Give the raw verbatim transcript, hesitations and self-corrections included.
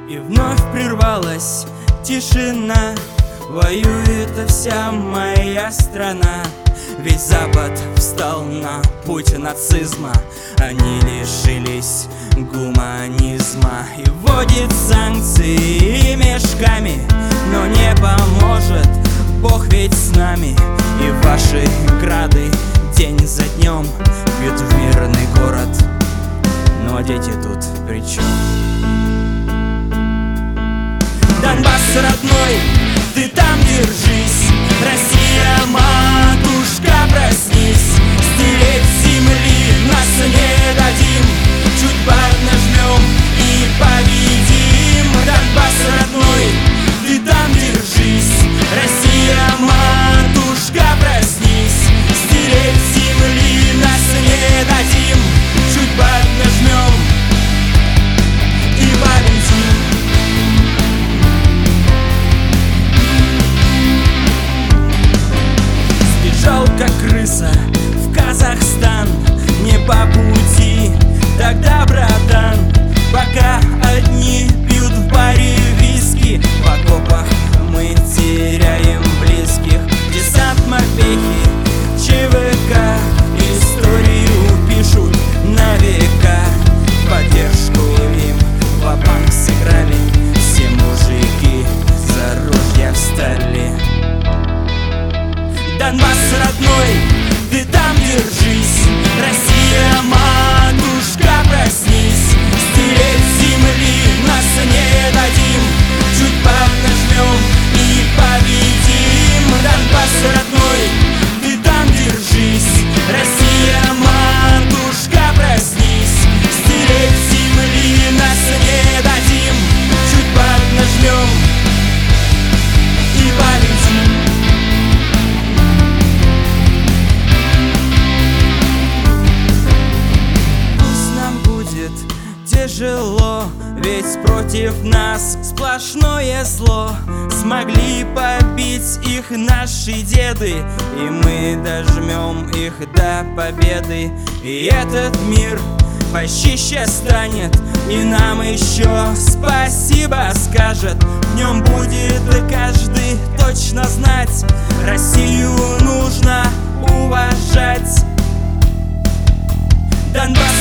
И вновь прервалась тишина. Воюет вся моя страна. Весь Запад встал на путь нацизма. Они лишились гуманизма и вводит санкции мешками. Но не поможет, Бог ведь с нами. И ваши грады день за днем бьют в мирный город. Но дети тут при чем? Донбасс родной, ты там держись. Россия, матушка, проснись. Стереть с земли нас не дадим. Чуть поднажмем и победим. Донбасс родной, ты там держись. Россия, матушка, проснись. Стереть с земли нас не дадим. Чуть поднажмем и победим. Сбежал как крыса в Казахстан. Не по пути тогда, братан. Пока одни пьют в баре виски, в окопах мы теряем близких. Десант, морпехи, ЧВК историю пишут на века. Поддержку им ва-банк сыграли. Все мужики за ружья встали. Донбасс родной, ты там держись. Россия, матушка, проснись. Стереть с земли нас не дадим. Чуть поднажмем и победим. Донбасс родной, ты там держись. Россия, матушка, проснись. Стереть с земли нас не дадим. Чуть поднажмем и победим. Тяжело, ведь против нас сплошное зло. Смогли побить их наши деды, и мы дожмем их до победы. И этот мир почище станет, и нам еще спасибо скажет. В нем будет каждый точно знать: Россию нужно уважать. Донбасс